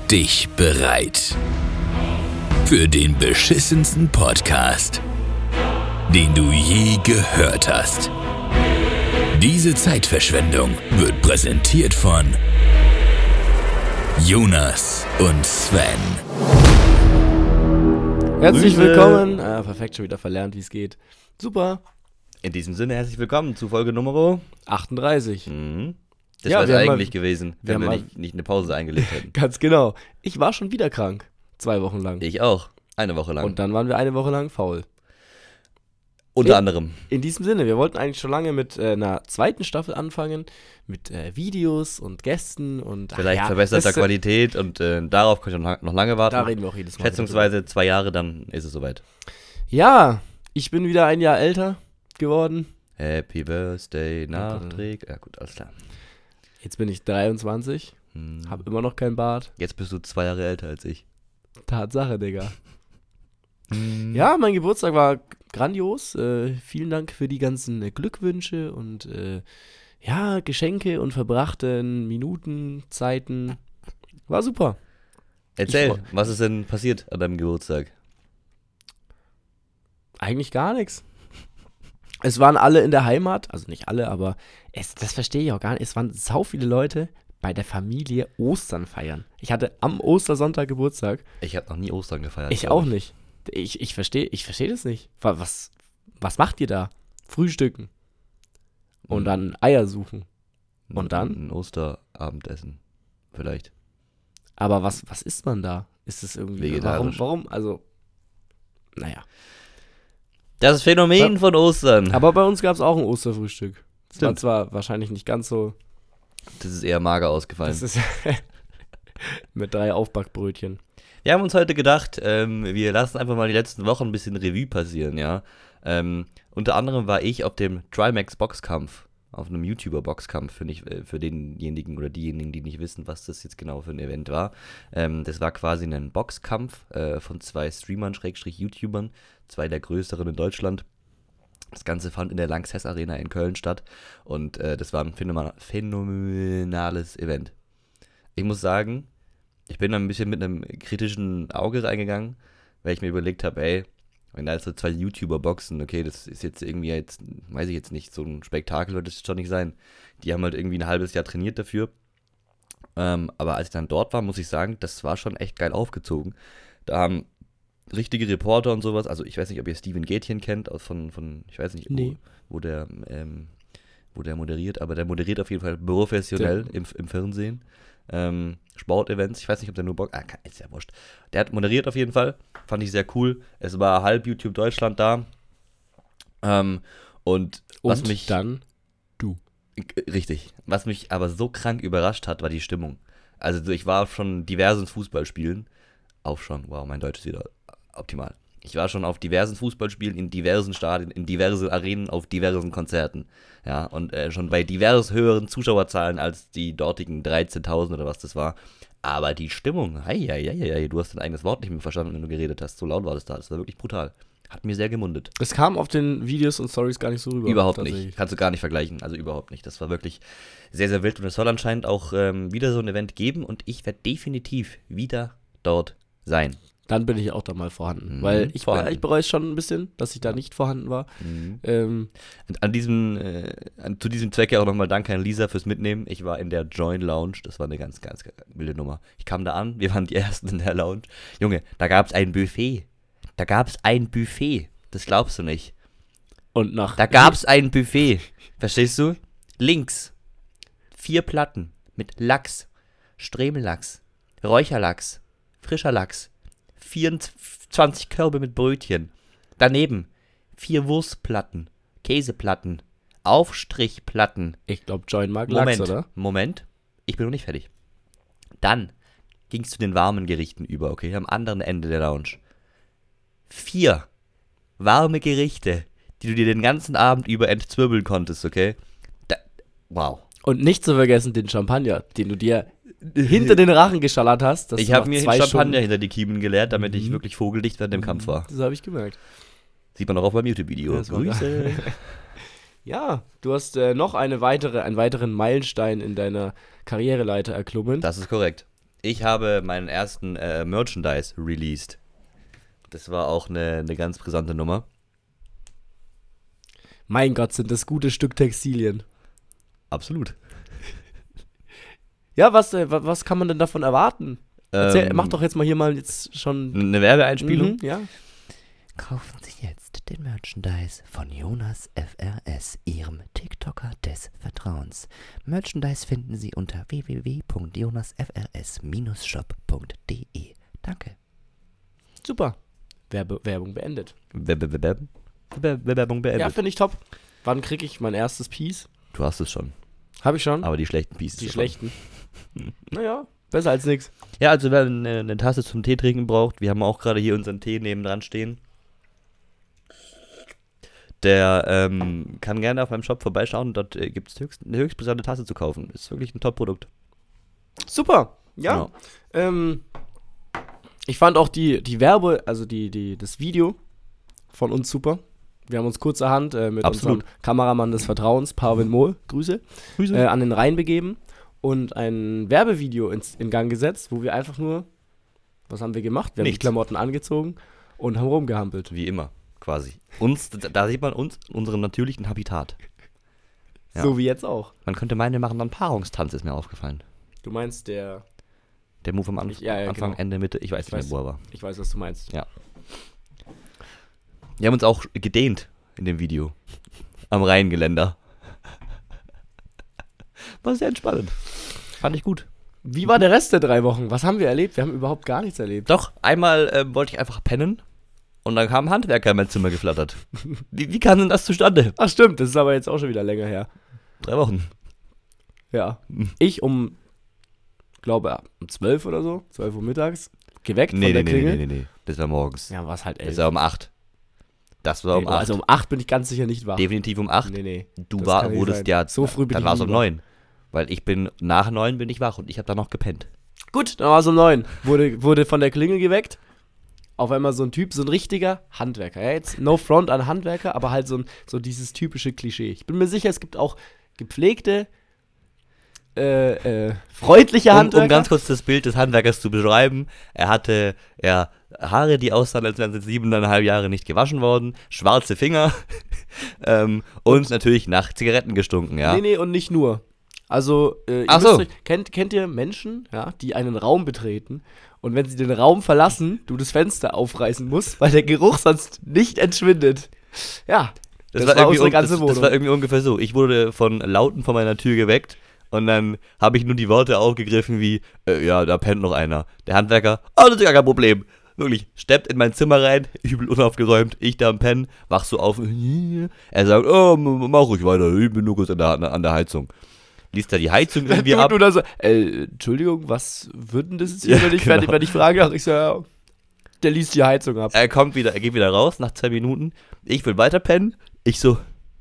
dich bereit für den beschissensten Podcast, den du je gehört hast. Diese Zeitverschwendung wird präsentiert von Jonas und Sven. Herzlich willkommen. Perfekt, schon wieder verlernt, wie es geht. Super. In diesem Sinne, herzlich willkommen zu Folge Nummer 38. Das Ja, wäre wir es haben eigentlich gewesen, wenn wir nicht eine Pause eingelegt hätten. Ganz genau. Ich war schon wieder krank. 2 Wochen lang. Ich auch. Eine Woche lang. Und dann waren wir eine Woche lang faul. Unter anderem. In diesem Sinne, wir wollten eigentlich schon lange mit einer zweiten Staffel anfangen, mit Videos und Gästen und Vielleicht verbesserter Qualität und darauf könnt ihr noch lange warten. Da reden wir auch jedes Mal. Schätzungsweise 2 Jahre, dann ist es soweit. Ja, ich bin wieder ein Jahr älter geworden. Happy Birthday, Nachträg. Ja gut, alles klar. Jetzt bin ich 23, hab immer noch kein Bart. Jetzt bist du 2 Jahre älter als ich. Tatsache, Digga. Ja, mein Geburtstag war grandios. Vielen Dank für die ganzen Glückwünsche und Geschenke und verbrachten Minuten, Zeiten. War super. Erzähl, was ist denn passiert an deinem Geburtstag? Eigentlich gar nichts. Es waren alle in der Heimat, also nicht alle, aber das verstehe ich auch gar nicht. Es waren sau viele Leute bei der Familie Ostern feiern. Ich hatte am Ostersonntag Geburtstag. Ich habe noch nie Ostern gefeiert. Ich auch nicht. Ich verstehe das nicht. Was macht ihr da? Frühstücken. Und dann Eier suchen. Und dann? Ein Osterabendessen. Vielleicht. Aber was isst man da? Ist es irgendwie vegetarisch? Warum? Also, naja. Das Phänomen von Ostern. Aber bei uns gab es auch ein Osterfrühstück. Das war Stimmt. zwar wahrscheinlich nicht ganz so. Das ist eher mager ausgefallen. Das ist mit 3 Aufbackbrötchen. Wir haben uns heute gedacht, wir lassen einfach mal die letzten Wochen ein bisschen Revue passieren, ja. Unter anderem war ich auf dem Trimax Boxkampf, auf einem YouTuber-Boxkampf, für denjenigen oder diejenigen, die nicht wissen, was das jetzt genau für ein Event war. Das war quasi ein Boxkampf von 2 Streamern, /YouTubern, 2 der größeren in Deutschland. Das Ganze fand in der Lanxess Arena in Köln statt und das war ein phänomenales Event. Ich muss sagen, ich bin da ein bisschen mit einem kritischen Auge reingegangen, weil ich mir überlegt habe, wenn da jetzt so 2 YouTuber boxen, okay, das ist jetzt irgendwie weiß ich jetzt nicht, so ein Spektakel wird das schon nicht sein. Die haben halt irgendwie ein halbes Jahr trainiert dafür. Aber als ich dann dort war, muss ich sagen, das war schon echt geil aufgezogen. Da haben richtige Reporter und sowas, also ich weiß nicht, ob ihr Steven Gätchen kennt, von ich weiß nicht, Nee. wo der moderiert, aber der moderiert auf jeden Fall professionell im Fernsehen. Sportevents, ich weiß nicht, ob der nur Bock, ist ja wurscht. Der hat moderiert auf jeden Fall, fand ich sehr cool. Es war halb YouTube Deutschland da. Und was mich dann du. Richtig. Was mich aber so krank überrascht hat, war die Stimmung. Also ich war schon diversen Fußballspielen. Wow, mein Deutsch ist wieder optimal. Ich war schon auf diversen Fußballspielen, in diversen Stadien, in diverse Arenen, auf diversen Konzerten. Ja, und schon bei divers höheren Zuschauerzahlen als die dortigen 13.000 oder was das war. Aber die Stimmung, du hast dein eigenes Wort nicht mehr verstanden, wenn du geredet hast. So laut war das da. Das war wirklich brutal. Hat mir sehr gemundet. Es kam auf den Videos und Stories gar nicht so rüber. Überhaupt nicht. Kannst du gar nicht vergleichen. Also überhaupt nicht. Das war wirklich sehr, sehr wild. Und es soll anscheinend auch wieder so ein Event geben. Und ich werde definitiv wieder dort sein. Dann bin ich auch da mal vorhanden. Weil ich bereue es schon ein bisschen, dass ich da nicht vorhanden war. Zu diesem Zweck ja auch nochmal danke an Lisa fürs Mitnehmen. Ich war in der Join Lounge. Das war eine ganz, ganz wilde Nummer. Ich kam da an, wir waren die Ersten in der Lounge. Junge, da gab es ein Buffet. Das glaubst du nicht. Da gab es ein Buffet. Verstehst du? Links 4 Platten mit Lachs, Stremellachs, Räucherlachs, frischer Lachs, 24 Körbe mit Brötchen. Daneben 4 Wurstplatten, Käseplatten, Aufstrichplatten. Ich glaube, Join mag Lachs, oder? Moment, ich bin noch nicht fertig. Dann ging es zu den warmen Gerichten über, okay, am anderen Ende der Lounge. 4 warme Gerichte, die du dir den ganzen Abend über entzwirbeln konntest, okay? Wow. Und nicht zu vergessen den Champagner, den du dir hinter den Rachen geschallert hast. Ich habe mir Champagner hinter die Kiemen geleert, damit ich wirklich vogeldicht während dem Kampf war. Das habe ich gemerkt. Sieht man auch auf meinem YouTube-Video. Grüße. Ja, du hast noch einen weiteren Meilenstein in deiner Karriereleiter erklommen. Das ist korrekt. Ich habe meinen ersten Merchandise released. Das war auch eine ganz brisante Nummer. Mein Gott, sind das gute Stück Textilien. Absolut. Ja, was kann man denn davon erwarten? Mach doch jetzt mal hier mal jetzt schon... Eine Werbeeinspielung? Ja. Kaufen Sie jetzt den Merchandise von Jonas FRS, Ihrem TikToker des Vertrauens. Merchandise finden Sie unter www.jonasfrs-shop.de. Danke. Super. Werbung beendet. Werbung beendet. Ja, finde ich top. Wann kriege ich mein erstes Piece? Du hast es schon. Habe ich schon. Aber die schlechten Pieces. Die schlechten. Naja, besser als nix. Ja, also wer eine Tasse zum Tee trinken braucht, wir haben auch gerade hier unseren Tee nebendran stehen. Der kann gerne auf meinem Shop vorbeischauen. Dort gibt es eine höchst brisante Tasse zu kaufen. Ist wirklich ein Top-Produkt. Super. Ja. Ich fand auch die das Video von uns super. Wir haben uns kurzerhand mit unserem Kameramann des Vertrauens, Parvin Mohl, Grüße. An den Rhein begeben und ein Werbevideo in Gang gesetzt, wo wir einfach nur, was haben wir gemacht? Wir haben die Klamotten angezogen und haben rumgehampelt. Wie immer, quasi. Da sieht man uns, unseren natürlichen Habitat. Ja. So wie jetzt auch. Man könnte meinen, wir machen dann Paarungstanz, ist mir aufgefallen. Du meinst der Move am Anfang, genau. Ende, Mitte, ich weiß nicht mehr, wo er war. Ich weiß, was du meinst. Ja. Wir haben uns auch gedehnt in dem Video. Am Rheingeländer. War sehr entspannend. Fand ich gut. Wie war der Rest der 3 Wochen? Was haben wir erlebt? Wir haben überhaupt gar nichts erlebt. Doch, einmal wollte ich einfach pennen und dann kam ein Handwerker in mein Zimmer geflattert. Wie kam denn das zustande? Ach stimmt, das ist aber jetzt auch schon wieder länger her. 3 Wochen. Ja. Ich glaube um 12 oder so, 12 Uhr mittags, geweckt von der Klingel. Nee. Das war morgens. Ja, war es halt 11. Das war um 8. Das war um 8. Also um 8 bin ich ganz sicher nicht wach. Definitiv um 8. Nee. Du wurdest ja, so früh bin dann ich war es nie um wach. 9. Weil nach 9 bin ich wach und ich habe dann noch gepennt. Gut, dann war es um 9. Wurde von der Klingel geweckt. Auf einmal so ein Typ, so ein richtiger Handwerker. Ja, jetzt no front an Handwerker, aber halt so dieses typische Klischee. Ich bin mir sicher, es gibt auch gepflegte, freundliche Handwerker. Um ganz kurz das Bild des Handwerkers zu beschreiben, er hatte Haare, die aussahen, als wären sie 7,5 Jahre nicht gewaschen worden, schwarze Finger und natürlich nach Zigaretten gestunken, ja. Nee, und nicht nur. Also, kennt ihr Menschen, ja, die einen Raum betreten und wenn sie den Raum verlassen, du das Fenster aufreißen musst, weil der Geruch sonst nicht entschwindet. Ja, das war unsere ganze Wohnung. Das war irgendwie ungefähr so. Ich wurde von Lauten vor meiner Tür geweckt und dann habe ich nur die Worte aufgegriffen wie, ja, da pennt noch einer. Der Handwerker, das ist gar kein Problem. Wirklich, steppt in mein Zimmer rein, übel unaufgeräumt, ich da am Pennen, wach so auf. Er sagt, mach ruhig weiter, ich bin nur kurz an der Heizung. Liest da die Heizung irgendwie ab. Und dann so, Entschuldigung, was wird denn das jetzt hier, wenn ich frage? Ach, ich so, ja, der liest die Heizung ab. Er geht wieder raus nach 2 Minuten. Ich will weiter pennen. Ich so,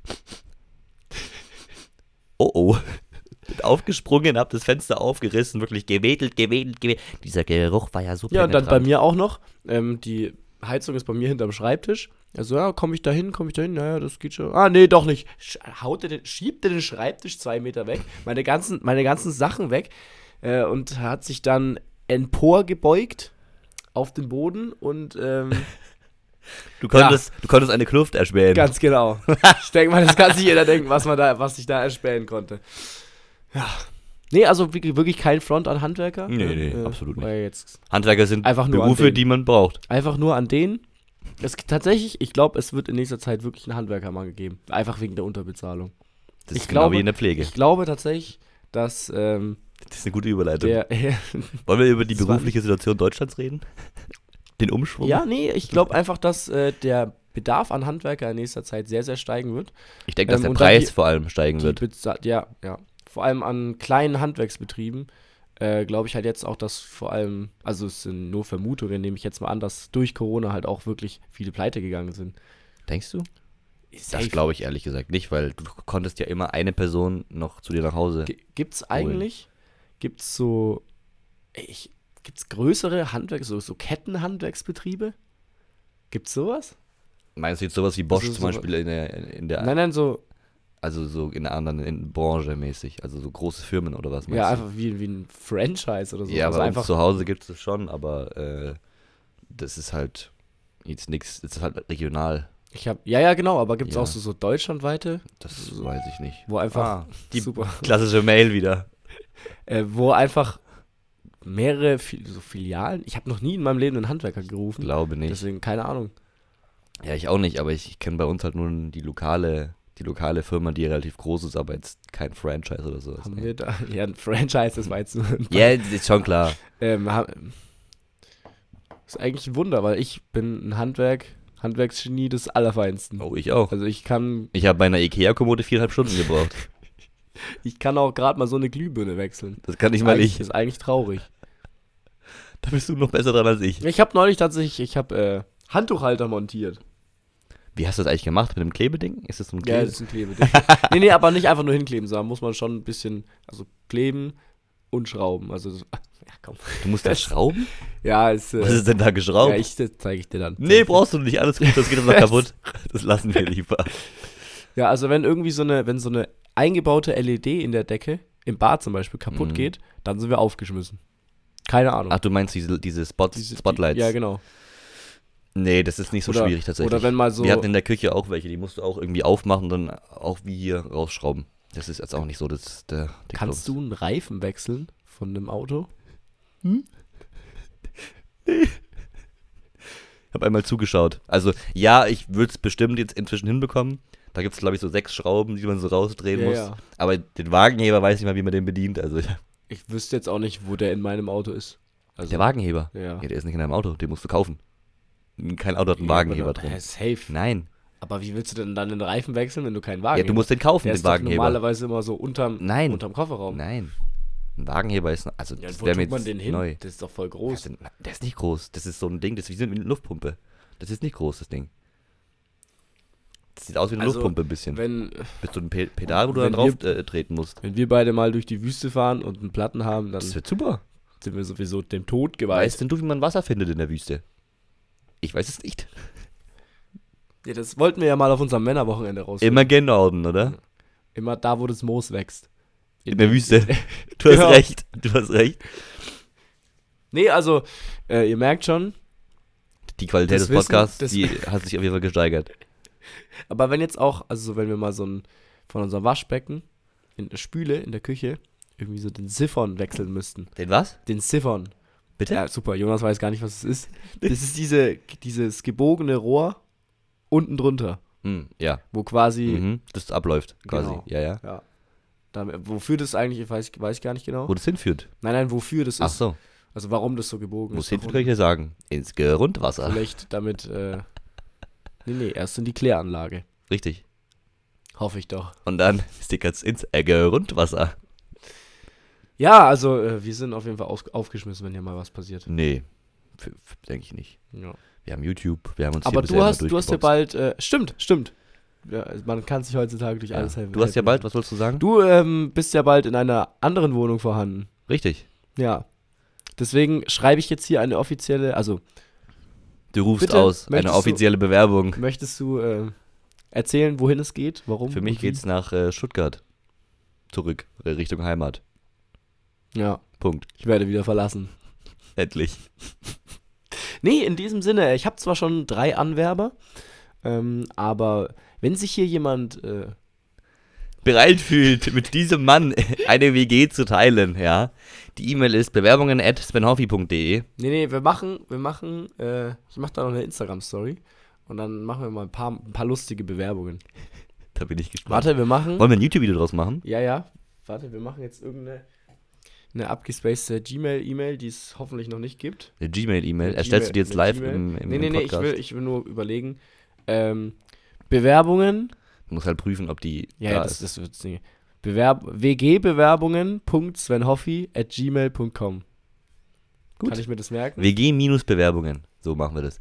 oh. Bin aufgesprungen, hab das Fenster aufgerissen, wirklich gewedelt. Dieser Geruch war ja so penetrant. Ja, und dann bei mir auch noch, die Heizung ist bei mir hinterm Schreibtisch. Also, ja, komm ich da hin? Naja, das geht schon. Ah, nee, doch nicht. Schiebt er den Schreibtisch 2 Meter weg, meine ganzen Sachen weg und hat sich dann emporgebeugt auf den Boden und Du konntest eine Kluft erspähen. Ganz genau. Ich denke mal, das kann sich jeder denken, was ich da erspähen konnte. Ja. Nee, also wirklich kein Front an Handwerker. Nee, absolut nicht. Jetzt Handwerker sind einfach nur Berufe, die man braucht. Einfach nur an denen. Tatsächlich, ich glaube, es wird in nächster Zeit wirklich einen Handwerkermangel geben. Einfach wegen der Unterbezahlung. Das ist genau wie in der Pflege. Ich glaube tatsächlich, dass das ist eine gute Überleitung. Wollen wir über die berufliche Situation Deutschlands reden? Den Umschwung? Ja, nee, ich glaube einfach, dass der Bedarf an Handwerker in nächster Zeit sehr, sehr steigen wird. Ich denke, dass der Preis vor allem steigen wird. Ja. Vor allem an kleinen Handwerksbetrieben glaube ich halt jetzt auch, dass vor allem, also es sind nur Vermutungen, nehme ich jetzt mal an, dass durch Corona halt auch wirklich viele pleite gegangen sind. Denkst du? Das glaube ich ehrlich gesagt nicht, weil du konntest ja immer eine Person noch zu dir nach Hause Gibt's größere so Kettenhandwerksbetriebe? Gibt's sowas? Meinst du jetzt sowas wie Bosch zum Beispiel in der Nein, so Also so in einer anderen Branche mäßig. Also so große Firmen oder was meinst Ja, du? einfach wie ein Franchise oder so. Ja, also aber einfach zu Hause gibt es das schon, aber das ist halt jetzt nichts, das ist halt regional. Ja, genau, aber gibt es Ja. auch so deutschlandweite, Das So. weiß ich nicht. wo einfach die super, klassische Mail wieder. wo einfach mehrere so Filialen. Ich habe noch nie in meinem Leben einen Handwerker gerufen, Glaube nicht. deswegen keine Ahnung. Ja, ich auch nicht, aber ich kenne bei uns halt nur die lokale Firma, die relativ groß ist, aber jetzt kein Franchise oder sowas. Haben Nee. wir da? Ja, ein Franchise, das war jetzt nur ein Ja, das ist schon klar. ist eigentlich ein Wunder, weil ich bin ein Handwerksgenie des Allerfeinsten. Oh, ich auch. Also ich kann Ich habe bei einer Ikea-Kommode 4,5 Stunden gebraucht. auch gerade mal so eine Glühbirne wechseln. Das kann nicht mal Eigentlich- ich. Ist eigentlich traurig. Da bist du noch besser dran als ich. Ich habe neulich tatsächlich, Handtuchhalter montiert. Wie hast du das eigentlich gemacht? Mit dem Klebeding? Ist das so ein Ja, Klebe? das ist ein Klebeding. nee, aber nicht einfach nur hinkleben, sondern muss man schon ein bisschen, also kleben und schrauben. Also, ja, komm. Du musst das schrauben? Ja, ist, Was ist denn da geschraubt? ja, das zeige ich dir dann. Nee, brauchst du nicht. Alles gut, das geht uns noch kaputt. Das lassen wir lieber. Ja, also wenn irgendwie so eine eingebaute LED in der Decke, im Bad zum Beispiel, kaputt Mhm. geht, dann sind wir aufgeschmissen. Keine Ahnung. Ach, du meinst diese Spotlights? Ja, genau. Nee, das ist nicht so Oder- schwierig tatsächlich. oder wenn mal so- Wir hatten in der Küche auch welche, die musst du auch irgendwie aufmachen und dann auch wie hier rausschrauben. Das ist jetzt auch nicht so der Kannst du einen Reifen wechseln von einem Auto? Ich habe einmal zugeschaut. Also, ja, ich würde es bestimmt jetzt inzwischen hinbekommen. Da gibt es, glaube ich, so 6 Schrauben, die man so rausdrehen Ja, muss. ja. Aber den Wagenheber weiß ich mal, wie man den bedient. Also, Ich wüsste jetzt auch nicht, wo der in meinem Auto ist. Also, der Wagenheber. Ja. Ja, der ist nicht in deinem Auto, den musst du kaufen. Kein Auto hat einen Ja, Wagenheber aber drin. Safe. Nein. Aber wie willst du denn dann den Reifen wechseln, wenn du keinen Wagen Ja, du musst den kaufen, Der den ist doch Wagenheber. normalerweise immer so unterm Kofferraum. Nein. Ein Wagenheber ist, also Ja, das wo wäre tut mir man jetzt den hin? neu. Das ist doch voll groß. Der ist nicht groß. Das ist so ein Ding, das ist wie eine Luftpumpe. Das ist nicht groß, das Ding. Das sieht aus wie eine Also, Luftpumpe ein bisschen. Wenn, Bist du ein Pedal, wo du wenn dann drauf treten musst. wenn wir beide mal durch die Wüste fahren und einen Platten haben, dann Das wird super. sind wir sowieso dem Tod Weißt geweiht. denn du, wie man Wasser findet in der Wüste? Ich weiß es nicht. Ja, das wollten wir ja mal auf unserem Männerwochenende rausfinden. Immer gen Norden, oder? Immer da, wo das Moos wächst. In der Wüste. Du hast Genau. recht. Du hast recht. Nee, also, ihr merkt schon, Die Qualität Das des Podcasts, Wissen- die hat sich auf jeden Fall gesteigert. aber wenn jetzt auch, also so, wenn wir mal von unserem Waschbecken in der Spüle in der Küche irgendwie so den Siphon wechseln müssten. Den was? Den Siphon. Bitte? Ja, super, Jonas weiß gar nicht, was es ist. Das ist dieses gebogene Rohr unten drunter, Ja. wo quasi, Mhm. Das abläuft, quasi. Genau. Ja, ja. ja, wofür das eigentlich, weiß ich gar nicht genau. Wo das hinführt. Nein, wofür das Ach ist. so. Also warum das so gebogen Wo ist. es hinführt, kann ich dir sagen. Ins Grundwasser. Vielleicht damit, nee, erst in die Kläranlage. Richtig. Hoffe ich doch. Und dann stickert's ins Grundwasser. Ja, also wir sind auf jeden Fall aufgeschmissen, wenn hier mal was passiert. Nee, denke ich nicht. Ja. Wir haben YouTube, wir haben uns Aber hier bisher immer du hast ja durchgeboxt. bald, stimmt. Ja, man kann sich heutzutage durch alles helfen. Du hast ja bald, was wolltest du sagen? Du bist ja bald in einer anderen Wohnung vorhanden. Richtig. Ja. Deswegen schreibe ich jetzt hier eine offizielle, also Du rufst Bitte, aus, eine möchtest du- offizielle Bewerbung. möchtest du erzählen, wohin es geht? Warum? Für mich und wie? geht's nach Stuttgart. Zurück, Richtung Heimat. Ja, Punkt. ich werde wieder verlassen. Endlich. Nee, in diesem Sinne, ich habe zwar schon 3 Anwerber, aber wenn sich hier jemand Bereit fühlt, mit diesem Mann eine WG zu teilen, ja. Die E-Mail ist bewerbungen@svenhoffi.de. Nee, wir machen, ich mache da noch eine Instagram-Story und dann machen wir mal ein paar lustige Bewerbungen. Da bin ich gespannt. Warte, wir machen, Wollen wir ein YouTube-Video draus machen? ja, warte, wir machen jetzt irgendeine abgespacede Gmail-E-Mail, die es hoffentlich noch nicht gibt. Eine Gmail-E-Mail. Eine Erstellst du die jetzt Gmail- live eine im Nee, Podcast? ich will nur überlegen, Bewerbungen, Du musst halt prüfen, ob die ja, da das, ist. das wird's nicht. wgbewerbungen.svenhoffi@gmail.com. Gut. Kann ich mir das merken? WG-Bewerbungen. So machen wir das.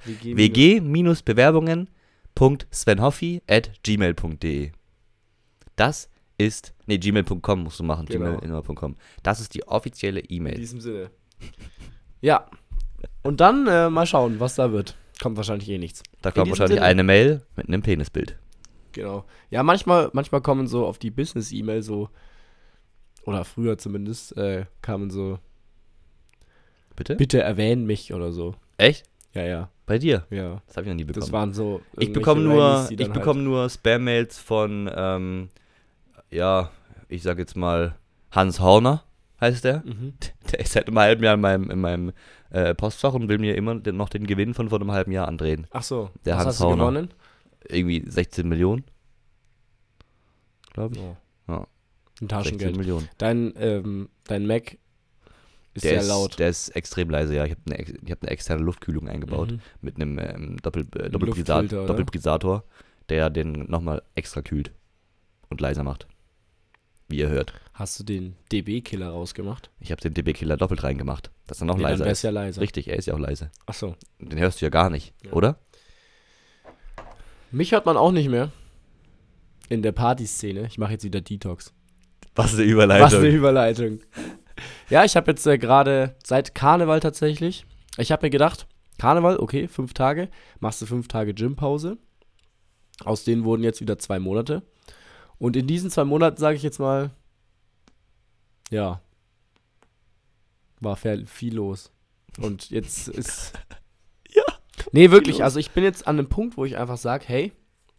WG-Bewerbungen.svenhoffi@gmail.de. Das ist, gmail.com musst du machen, Genau. gmail.com. Das ist die offizielle In E-Mail. diesem Sinne. Ja. Und dann mal schauen, was da wird. Kommt wahrscheinlich eh nichts. Da in kommt diesem wahrscheinlich Sinne. eine Mail mit einem Penisbild. Genau. Ja, manchmal kommen so auf die Business-E-Mail so, oder früher zumindest, kamen so, Bitte? bitte erwähnen mich oder so. Echt? Ja. Bei dir? Ja. Das habe ich noch nie bekommen. Das waren so Ich irgendwelche bekomme Rallys, die dann halt- nur Spam-Mails von, ich sag jetzt mal, Hans Horner heißt der. Mhm. Der ist seit einem halben Jahr in meinem Postfach und will mir immer noch den Gewinn von vor einem halben Jahr andrehen. Ach so, Der was Hans hast du Horner. gewonnen? Irgendwie 16 Millionen, glaube ich. Oh. Ja. Ein 16 Taschengeld. Millionen. Dein Mac ist Der sehr laut. Der ist extrem leise, ja. Ich habe eine externe Luftkühlung eingebaut Mhm. mit einem Luftfilter, oder? Doppelbrisator, der den nochmal extra kühlt und leiser macht. Wie ihr hört. Hast du den DB-Killer rausgemacht? Ich habe den DB-Killer doppelt reingemacht, dass er noch Nee, dann leiser wär's ist. ja leiser. Richtig, er ist ja auch leise. Ach so. Den hörst du ja gar nicht, Ja. oder? Mich hört man auch nicht mehr. In der Partyszene. Ich mache jetzt wieder Detox. Was eine Überleitung. Was eine Überleitung. Ja, ich habe jetzt gerade seit Karneval tatsächlich, ich habe mir gedacht, Karneval, okay, 5 Tage, machst du 5 Tage Gympause. Aus denen wurden jetzt wieder 2 Monate. Und in diesen 2 Monaten, sage ich jetzt mal, ja, war viel los. Und jetzt ist... Ja. Nee, wirklich, also ich bin jetzt an einem Punkt, wo ich einfach sage, hey,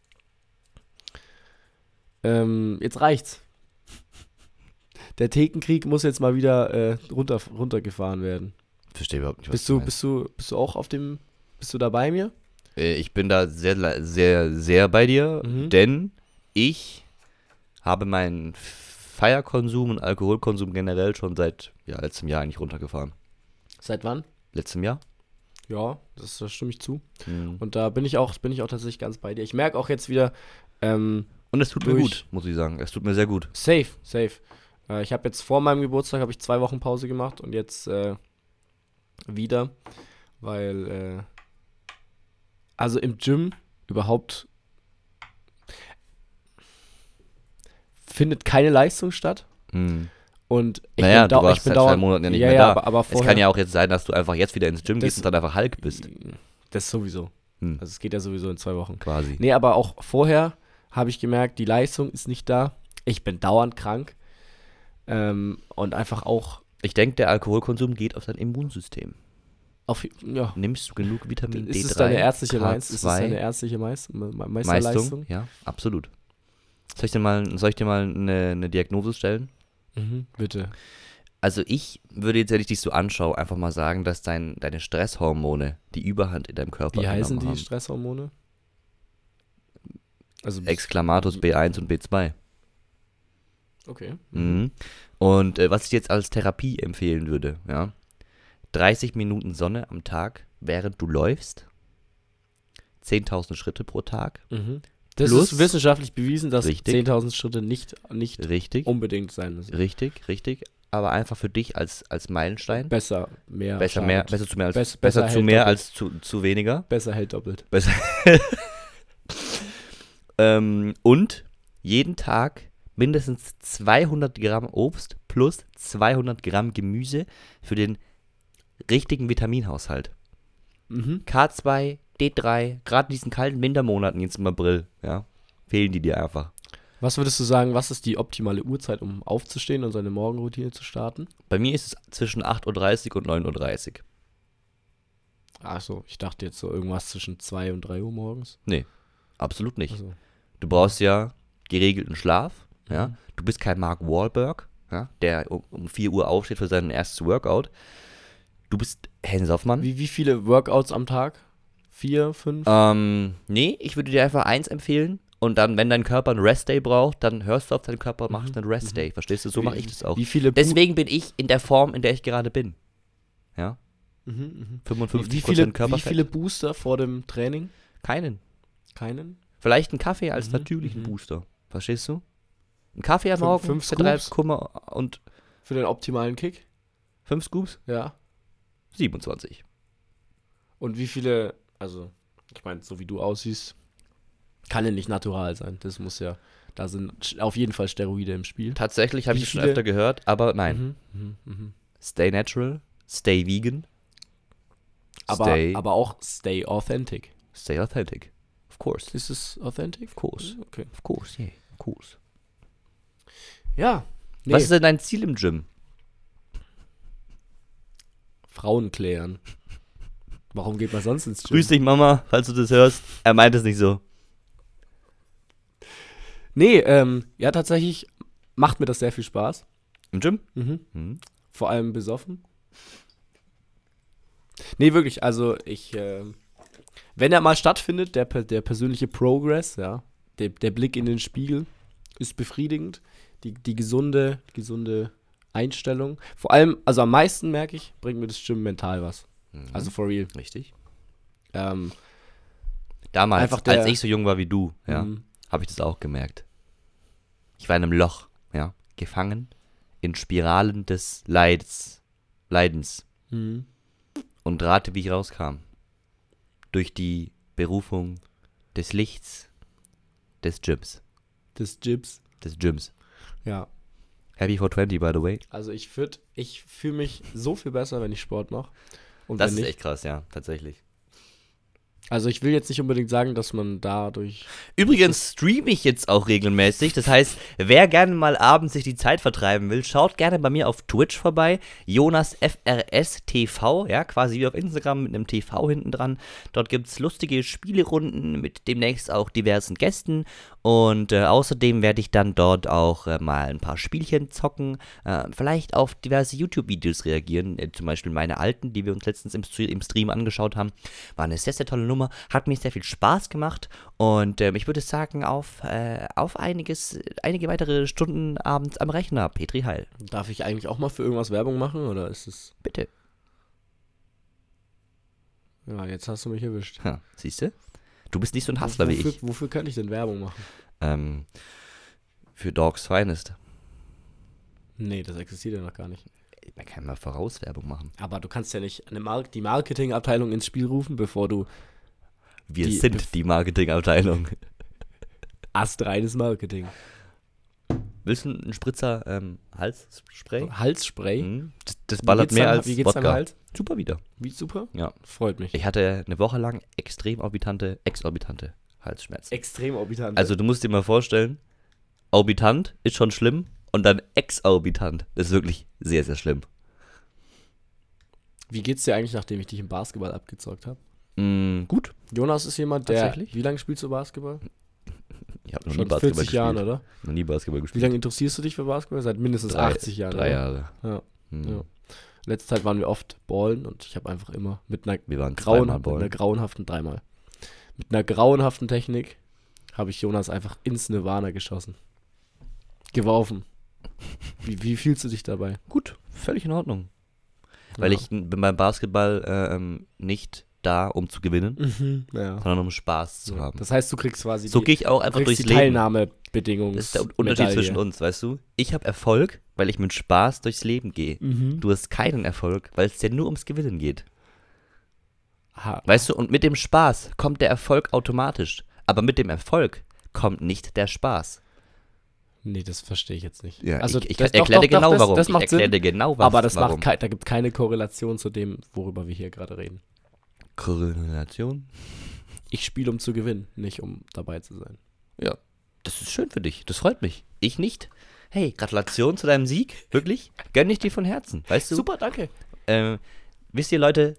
jetzt reicht's. Der Thekenkrieg muss jetzt mal wieder runtergefahren werden. Verstehe überhaupt nicht, was Bist du auch bist du da bei mir? Ich bin da sehr, sehr, sehr bei dir, Mhm. denn ich habe meinen Feierkonsum und Alkoholkonsum generell schon seit letztem Jahr eigentlich runtergefahren. Seit wann? Letztem Jahr? Ja, da stimme ich zu. Mhm. Und da bin ich auch tatsächlich ganz bei dir. Ich merke auch jetzt wieder, Und es tut mir durch- gut, muss ich sagen. Es tut mir sehr gut. safe. Ich habe jetzt vor meinem Geburtstag 2 Wochen Pause gemacht und jetzt wieder, weil also im Gym überhaupt findet keine Leistung statt Mhm. und ich Naja, bin du warst seit 2 Monaten ja nicht mehr da. aber Es vorher, kann ja auch jetzt sein, dass du einfach jetzt wieder ins Gym Das- gehst und dann einfach Hulk bist. das sowieso. Hm. Also es geht ja sowieso in 2 Wochen. Quasi. Nee, aber auch vorher habe ich gemerkt, die Leistung ist nicht da. Ich bin dauernd krank. Und einfach auch Ich denke, der Alkoholkonsum geht auf dein Immunsystem. ja. Nimmst du genug Vitamin D3, Ist es deine ärztliche, K2, ist es deine ärztliche Meisterleistung? Leistung? Ja, absolut. Soll ich dir mal eine Diagnose stellen? Mhm, bitte. Also ich würde jetzt, wenn ich dich so anschaue, einfach mal sagen, dass deine Stresshormone die Überhand in deinem Körper Wie heißen genommen die haben. Stresshormone? Also Exclamatus B1 und B2. okay. Mhm. Und was ich jetzt als Therapie empfehlen würde, ja, 30 Minuten Sonne am Tag, während du läufst, 10.000 Schritte pro Tag, Mhm. Das Plus- ist wissenschaftlich bewiesen, dass Richtig. 10.000 Schritte nicht richtig, unbedingt sein müssen. richtig, aber einfach für dich als Meilenstein. Besser, mehr. Besser schadet. zu mehr als, Besser besser zu hält mehr doppelt. als zu weniger. Besser hält doppelt. Besser. Und jeden Tag mindestens 200 Gramm Obst plus 200 Gramm Gemüse für den richtigen Vitaminhaushalt. Mhm. K2, D3, gerade in diesen kalten Wintermonaten jetzt im April, ja, fehlen die dir einfach. Was würdest du sagen, was ist die optimale Uhrzeit, um aufzustehen und seine Morgenroutine zu starten? Bei mir ist es zwischen 8.30 Uhr und 9.30 Uhr. Achso, ich dachte jetzt so irgendwas zwischen 2 und 3 Uhr morgens. Absolut nicht. Also, Du brauchst ja geregelten Schlaf, ja. Mhm. Du bist kein Mark Wahlberg, ja, der um 4 Uhr aufsteht für sein erstes Workout. Du bist Hennes Hoffmann. wie viele Workouts am Tag? 4, 5? Nee, ich würde dir einfach eins empfehlen. Und dann, wenn dein Körper einen Rest-Day braucht, dann hörst du auf deinen Körper und machst einen Rest-Day. Verstehst du? So mache ich das auch. Wie viele Deswegen bin ich in der Form, in der ich gerade bin. Ja? Mhm, 55% wie viele Körperfett. Booster vor dem Training? Keinen. Keinen? Vielleicht einen Kaffee als Mhm, natürlichen mhm. Booster. Verstehst du? Ein Kaffee am Fünf- Morgen, 5 vertreibt Scoops? Kummer und Für den optimalen Kick? 5 Scoops? Ja. 27. Und wie viele, also, ich meine, so wie du aussiehst, kann ja nicht natural sein. Das muss ja, da sind auf jeden Fall Steroide im Spiel. Tatsächlich habe Wie ich das schon viele- öfter gehört, aber nein. Mhm. Stay natural, stay vegan, Aber, stay, aber auch stay authentic. stay authentic. Of course. Ist es authentic? Of course. Okay. Of course, yeah. Of course. Ja. Nee. Was ist denn dein Ziel im Gym? Frauen klären. Warum geht man sonst ins Gym? Grüß dich, Mama, falls du das hörst. Er meint es nicht so. Nee, ja, tatsächlich macht mir das sehr viel Spaß. Im Gym? Mhm. Vor allem besoffen. Nee, wirklich, also wenn er mal stattfindet, der persönliche Progress, ja, der Blick in den Spiegel ist befriedigend. Die gesunde Einstellung. Vor allem, also am meisten merke ich, bringt mir das Gym mental was. Also for real. Richtig. Ähm, Damals, Einfach als ich so jung war wie du, ja, Mhm. habe ich das auch gemerkt. Ich war in einem Loch, ja, gefangen in Spiralen des Leidens und rate, wie ich rauskam. Durch die Berufung des Lichts des Gyms. Des Gyms. Ja. Happy 420, by the way. Also ich fühle mich so viel besser, wenn ich Sport mache. Und Das wenn ist nicht. echt krass, ja, tatsächlich. Also ich will jetzt nicht unbedingt sagen, dass man dadurch... Übrigens streame ich jetzt auch regelmäßig. Das heißt, wer gerne mal abends sich die Zeit vertreiben will, schaut gerne bei mir auf Twitch vorbei. Jonas FRS TV, ja, quasi wie auf Instagram mit einem TV hinten dran. Dort gibt es lustige Spielerunden mit demnächst auch diversen Gästen. Und außerdem werde ich dann dort auch mal ein paar Spielchen zocken. Vielleicht auf diverse YouTube-Videos reagieren. Zum Beispiel meine alten, die wir uns letztens im Stream angeschaut haben. War eine sehr, sehr tolle Nummer. Hat mir sehr viel Spaß gemacht. Und ich würde sagen, auf einige weitere Stunden abends am Rechner. Petri Heil. Darf ich eigentlich auch mal für irgendwas Werbung machen, oder ist es... Bitte. Ja, jetzt hast du mich erwischt. Siehst du? Du bist nicht so ein Hustler wie ich. Wofür kann ich denn Werbung machen? Für Dogs Finest. Nee, das existiert ja noch gar nicht. Man kann mal Vorauswerbung machen. Aber du kannst ja nicht die Marketingabteilung ins Spiel rufen, bevor du Wir sind die Marketingabteilung. astreines Marketing. Willst du einen Spritzer Halsspray? Halsspray? Das ballert mehr als Wie geht's Wodka. deinem Hals? Super wieder. Wie super? Ja. Freut mich. Ich hatte eine Woche lang exorbitante Halsschmerzen. Extrem orbitant. Also du musst dir mal vorstellen, orbitant ist schon schlimm und dann exorbitant. Das ist wirklich sehr, sehr schlimm. Wie geht's dir eigentlich, nachdem ich dich im Basketball abgezockt habe? Gut. Jonas ist jemand, der... Tatsächlich? Wie lange spielst du Basketball? Ich habe noch nie Schon Basketball 40 gespielt. Jahren, oder? Noch nie Basketball Wie gespielt. lange interessierst du dich für Basketball? Seit mindestens 80 Jahren. 3 oder? Jahre. Ja. Hm. Ja. Letzte Zeit waren wir oft ballen und ich habe einfach immer mit einer Wir waren zweimal ballen. Mit einer grauenhaften Technik habe ich Jonas einfach ins Nirvana geschossen. Geworfen. Wie fühlst du dich dabei? Gut, völlig in Ordnung. Weil Ja. ich bin beim Basketball nicht da, um zu gewinnen, Ja. sondern um Spaß zu haben. Das heißt, du kriegst quasi So gehe ich auch einfach durchs die Leben. Teilnahmebedingungen. Das ist der Unterschied zwischen uns, weißt du? Ich habe Erfolg, weil ich mit Spaß durchs Leben gehe. Du hast keinen Erfolg, weil es dir nur ums Gewinnen geht. Weißt du, und mit dem Spaß kommt der Erfolg automatisch. Aber mit dem Erfolg kommt nicht der Spaß. Nee, das verstehe ich jetzt nicht. Ja, also ich das- erkläre dir genau, warum. Das Ich macht erkläre Sinn, dir genau, was, aber das warum. da gibt keine Korrelation zu dem, worüber wir hier gerade reden. Korrelation? Ich spiele, um zu gewinnen, nicht um dabei zu sein. Ja, das ist schön für dich. Das freut mich. Ich nicht. Hey, Gratulation zu deinem Sieg. Wirklich? Gönn ich dir von Herzen. Weißt du? Super, danke. Wisst ihr, Leute,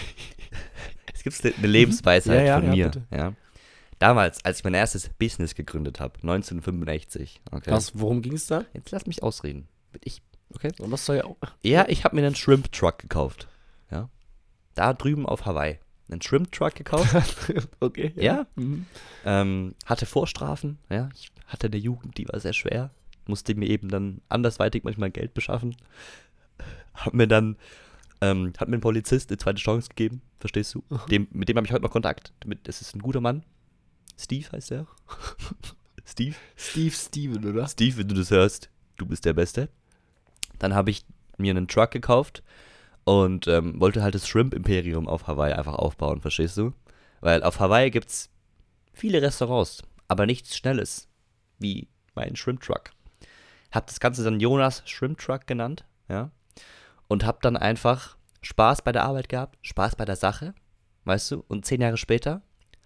es gibt eine Lebensweisheit Ja, von ja, mir. bitte. Ja. Damals, als ich mein erstes Business gegründet habe, 1985. Okay. Worum ging es da? Jetzt lass mich ausreden. Okay? Und das soll ja auch. Ja, ich habe mir einen Shrimp Truck gekauft. Ja. Da drüben auf Hawaii. Einen Shrimp Truck gekauft. Okay. Ja. Mhm. Hatte Vorstrafen. Ja. Ich hatte eine Jugend, die war sehr schwer. Musste mir eben dann andersweitig manchmal Geld beschaffen. Hat mir ein Polizist eine zweite Chance gegeben. Verstehst du? Mit dem habe ich heute noch Kontakt. Das ist ein guter Mann. Steve heißt er. Steve, Steven, oder? Steve, wenn du das hörst, du bist der Beste. Dann habe ich mir einen Truck gekauft und wollte halt das Shrimp-Imperium auf Hawaii einfach aufbauen, verstehst du? Weil auf Hawaii gibt es viele Restaurants, aber nichts Schnelles wie mein Shrimp-Truck. Hab das Ganze dann Jonas Shrimp-Truck genannt, ja, und hab dann einfach Spaß bei der Arbeit gehabt, Spaß bei der Sache, weißt du? Und 10 Jahre später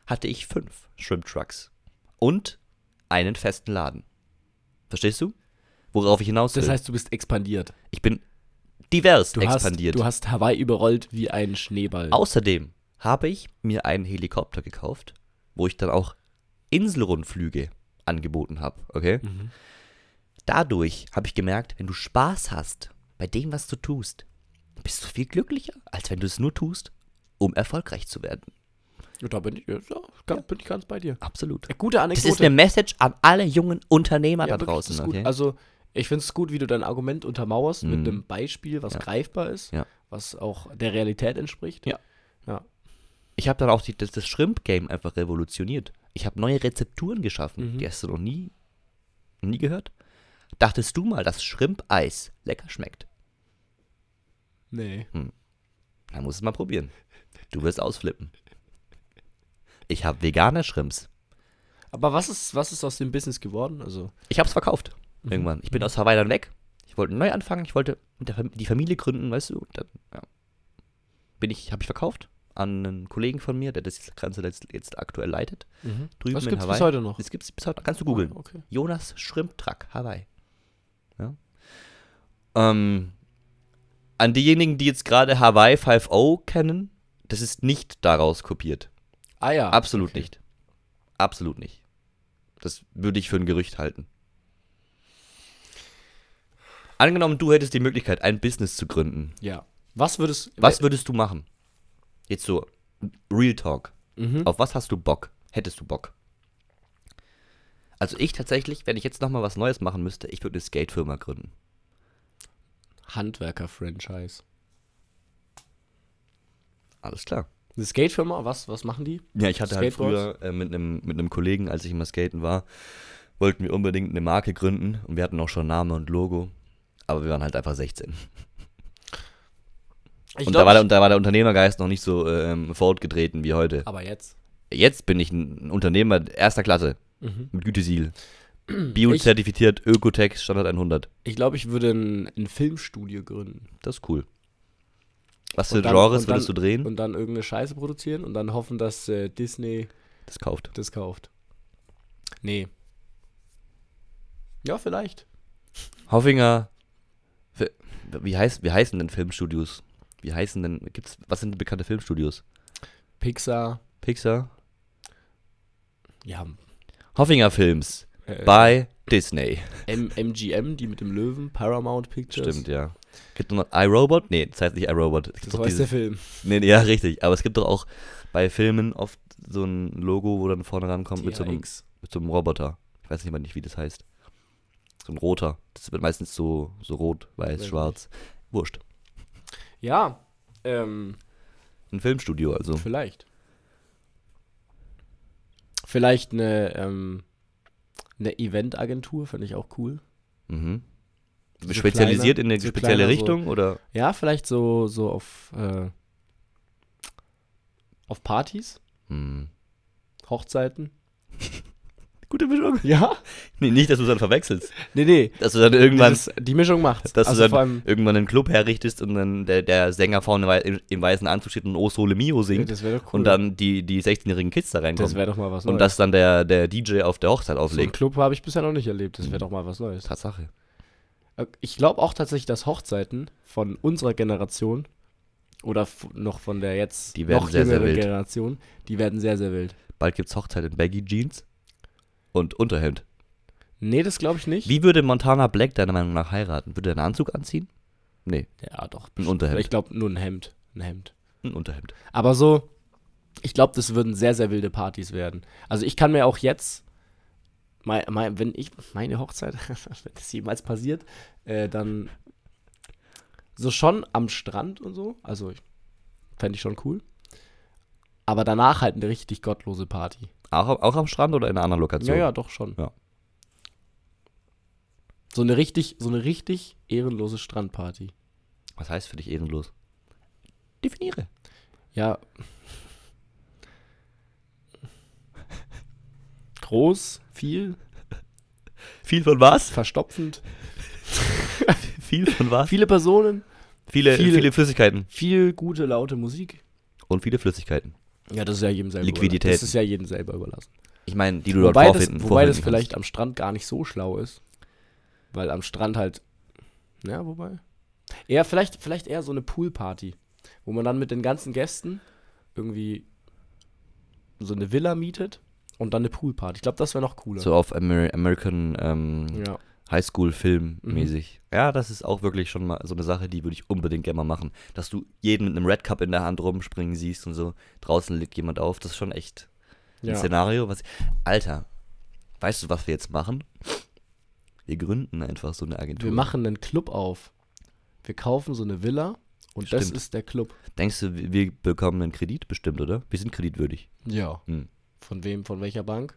hatte ich 5 Shrimp Trucks und einen festen Laden. Verstehst du? Worauf ich hinaus will. Das heißt, du bist expandiert. Ich bin divers expandiert. Du hast Hawaii überrollt wie ein Schneeball. Außerdem habe ich mir einen Helikopter gekauft, wo ich dann auch Inselrundflüge angeboten habe, okay? Mhm. Dadurch habe ich gemerkt, wenn du Spaß hast bei dem, was du tust, bist du viel glücklicher, als wenn du es nur tust, um erfolgreich zu werden. Ja, da bin ich ganz bei dir. Absolut. Gute Anekdote. Das ist eine Message an alle jungen Unternehmer da wirklich, draußen, das ist gut. okay? Also, ich finde es gut, wie du dein Argument untermauerst mit einem Beispiel, was Ja. greifbar ist, Ja. was auch der Realität entspricht. Ja. Ja. Ich habe dann auch das Shrimp-Game einfach revolutioniert. Ich habe neue Rezepturen geschaffen. Mhm. Die hast du noch nie gehört? Dachtest du mal, dass Shrimp-Eis lecker schmeckt? Nee. Dann musst du es mal probieren. Du wirst ausflippen. Ich habe vegane Shrimps. Aber was ist aus dem Business geworden? Also, Ich habe es verkauft. Irgendwann. Ich bin aus Hawaii dann weg. Ich wollte neu anfangen. Ich wollte die Familie gründen, weißt du. Dann, ja. Habe ich verkauft an einen Kollegen von mir, der das Ganze jetzt aktuell leitet. Drüben was in gibt's Hawaii. bis heute noch? Das gibt's bis heute. Kannst du googeln. Ah, okay. Jonas Shrimp Truck, Hawaii. Ja. An diejenigen, die jetzt gerade Hawaii 5.0 kennen, das ist nicht daraus kopiert. Ah ja. Absolut okay. nicht. Absolut nicht. Das würde ich für ein Gerücht halten. Angenommen, du hättest die Möglichkeit, ein Business zu gründen. Ja. Was würdest Du machen? Jetzt so, Real Talk. Mhm. Auf was hast du Bock? Hättest du Bock? Also ich tatsächlich, wenn ich jetzt nochmal was Neues machen müsste, ich würde eine Skate-Firma gründen. Handwerker-Franchise. Alles klar. Eine Skate-Firma, was machen die? Ja, ich hatte halt Skateboards? früher mit einem Kollegen, als ich immer skaten war, wollten wir unbedingt eine Marke gründen und wir hatten auch schon Name und Logo, aber wir waren halt einfach 16. Da war der Unternehmergeist noch nicht so fortgetreten wie heute. Aber jetzt? Jetzt bin ich ein Unternehmer erster Klasse mit Gütesiegel. Bio-zertifiziert, Ökotex, Standard 100. Ich glaube, ich würde ein Filmstudio gründen. Das ist cool. Was für Und dann- Genres und würdest du dann- drehen? Und dann irgendeine Scheiße produzieren und dann hoffen, dass Disney Das kauft. das kauft. Nee. Ja, vielleicht. Hoffinger, wie heißen denn Filmstudios? Was sind bekannte Filmstudios? Pixar. Pixar? Ja. Hoffinger Films bei Disney. MGM, die mit dem Löwen. Paramount Pictures. Stimmt, ja. Gibt noch iRobot? Nee, das heißt nicht iRobot. Es gibt Das doch war jetzt der Film. Nee, ja, richtig. Aber es gibt doch auch bei Filmen oft so ein Logo, wo dann vorne rankommt mit so einem Roboter. Ich weiß nicht, wie das heißt. So ein roter. Das wird meistens so rot, weiß, Weiß schwarz. Wurscht. Ja. Ein Filmstudio also. Vielleicht. Vielleicht eine Eventagentur, finde ich auch cool. Mhm. So Spezialisiert kleiner- in eine so spezielle kleiner, Richtung oder? Ja, vielleicht so auf Partys, Hm. Hochzeiten. Gute Mischung. Ja? Nee, nicht, dass du es dann verwechselst. Nee. Dass du dann irgendwann, Die Mischung macht's. dass Also du vor dann allem, irgendwann einen Club herrichtest und dann der Sänger vorne im weißen Anzug steht und O Sole Mio singt das wäre doch cool. und dann die 16-jährigen Kids da reinkommen. das wäre doch mal was Neues. Und dass dann der DJ auf der Hochzeit so einen auflegt. Club habe ich bisher noch nicht erlebt. Das wäre doch mal was Neues. Tatsache. Ich glaube auch tatsächlich, dass Hochzeiten von unserer Generation oder noch von der jetzt Die werden noch sehr, sehr jüngeren wild. Generation, die werden sehr, sehr wild. Bald gibt's Hochzeit in Baggy Jeans und Unterhemd. Nee, das glaube ich nicht. Wie würde Montana Black deiner Meinung nach heiraten? Würde er einen Anzug anziehen? Nee, Ja, doch. ein Unterhemd. Ich glaube nur ein Hemd. Ein Hemd. Ein Unterhemd. Aber so, ich glaube, das würden sehr, sehr wilde Partys werden. Also ich kann mir auch jetzt, wenn ich meine Hochzeit, wenn das jemals passiert, dann so schon am Strand und so, also fände ich schon cool. Aber danach halt eine richtig gottlose Party. Auch am Strand oder in einer anderen Lokation? Ja, doch schon. Ja. So eine richtig ehrenlose Strandparty. Was heißt für dich ehrenlos? Definiere. Ja. Groß, viel, Viel von was? verstopfend, Viel von was? viele Personen, Viele Flüssigkeiten. viel gute, laute Musik. Und viele Flüssigkeiten. Ja, das ist ja jedem selber Liquidität. Das ist ja jedem selber überlassen. Ich meine, die du dort Wobei vorfinden das vielleicht am Strand gar nicht so schlau ist. Weil am Strand halt, ja, wobei. Eher, vielleicht eher so eine Poolparty, wo man dann mit den ganzen Gästen irgendwie so eine Villa mietet und dann eine Poolparty. Ich glaube, das wäre noch cooler. So auf American Ja. Highschool-Film mäßig. Ja, das ist auch wirklich schon mal so eine Sache, die würde ich unbedingt gerne mal machen. Dass du jeden mit einem Red Cup in der Hand rumspringen siehst und so. Draußen liegt jemand auf. Das ist schon echt ein Szenario. Alter, weißt du, was wir jetzt machen? Wir gründen einfach so eine Agentur. Wir machen einen Club auf. Wir kaufen so eine Villa und das Stimmt. ist der Club. Denkst du, wir bekommen einen Kredit? Bestimmt, oder? Wir sind kreditwürdig. Ja. Hm. Von wem? Von welcher Bank?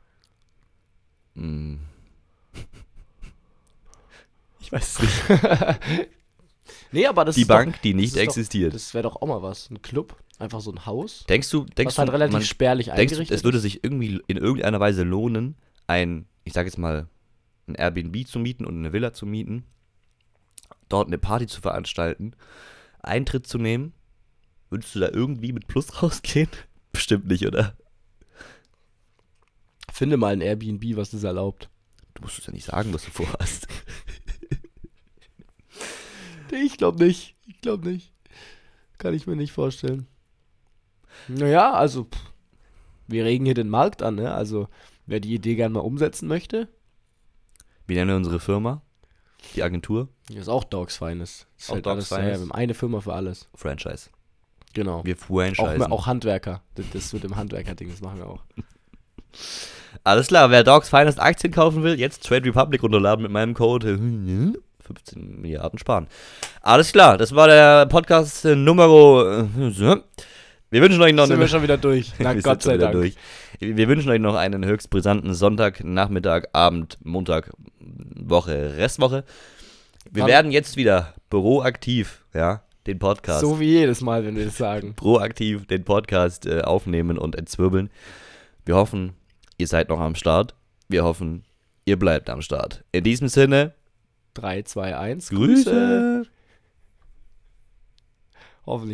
Ich weiß es nicht. Nee, aber das Die ist Bank, doch, die nicht das ist existiert. Das wäre doch auch mal was. Ein Club, einfach so ein Haus, Denkst du, was halt relativ spärlich denkst du, eingerichtet es würde sich irgendwie in irgendeiner Weise lohnen, ich sag jetzt mal, ein Airbnb zu mieten und eine Villa zu mieten, dort eine Party zu veranstalten, Eintritt zu nehmen? Würdest du da irgendwie mit Plus rausgehen? Bestimmt nicht, oder? Finde mal ein Airbnb, was das erlaubt. Du musst es ja nicht sagen, was du vorhast. Nee, ich glaube nicht. Kann ich mir nicht vorstellen. Naja, also, wir regen hier den Markt an, ne? Also, wer die Idee gerne mal umsetzen möchte, Wie nennen wir unsere Firma? Die Agentur? ist auch Dogs Finest. Ist Auch halt Dogs alles, ja, Finest. wir haben eine Firma für alles. Franchise. Genau. Wir franchisen. Auch Handwerker. Das mit dem Handwerker-Ding, das machen wir auch. Alles klar, wer Dogs Finest Aktien kaufen will, jetzt Trade Republic runterladen mit meinem Code 15 Milliarden sparen. Alles klar, das war der Podcast Nummer. Wir wünschen euch noch Sind wir schon wieder durch. Na Wir Gott sind schon sei wieder Dank. durch. Wir wünschen euch noch einen höchst brisanten Sonntag, Nachmittag, Abend, Montag, Woche, Restwoche. Wir Wann? werden jetzt wieder proaktiv, ja, den Podcast. So wie jedes Mal, wenn wir das sagen. Proaktiv den Podcast aufnehmen und entzwirbeln. Wir hoffen, ihr seid noch am Start. Wir hoffen, ihr bleibt am Start. In diesem Sinne, 3, 2, 1. Grüße. Hoffentlich.